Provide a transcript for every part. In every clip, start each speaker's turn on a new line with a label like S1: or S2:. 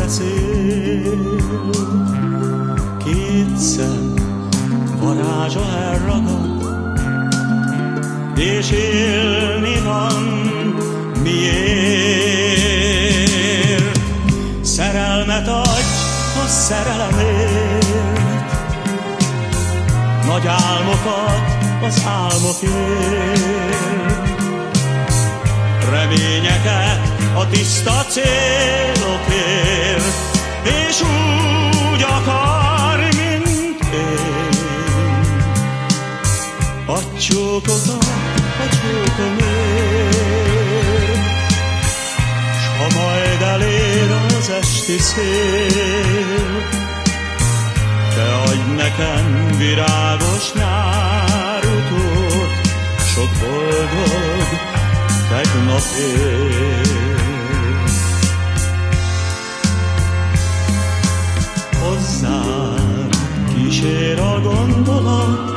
S1: beszél. Két szem varázsa elragad, és élni van miért. Szerelmet adj a szerelemért, nagy álmokat az álmokért, reményeket a tiszta célokért, és úgy akar, mint én. A csókokat a csókomért, s ha majd elér az esti szél, te adj nekem virágos nyárutót, sok boldog tegnapért. Hozzám kísér a gondolat,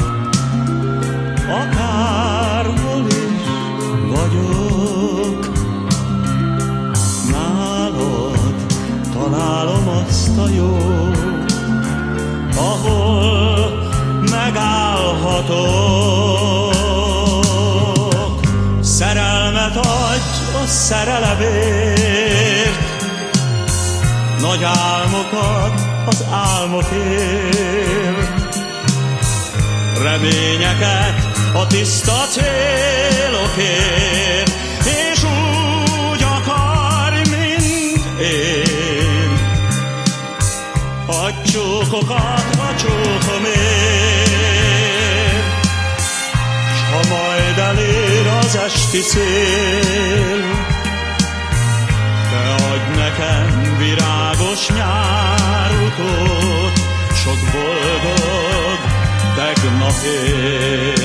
S1: akárhol is vagyok, nálad találom azt a jót, ahol megállhatok. Szerelmet adj a szerelemért, nagy álmokat az álmokért, reményeket a tiszta célokért, és úgy akar, mint én. A csókokat a csókomért, s ha majd elér az esti szél, te adj nekem virágos nyárutót, sok boldog tegnapért.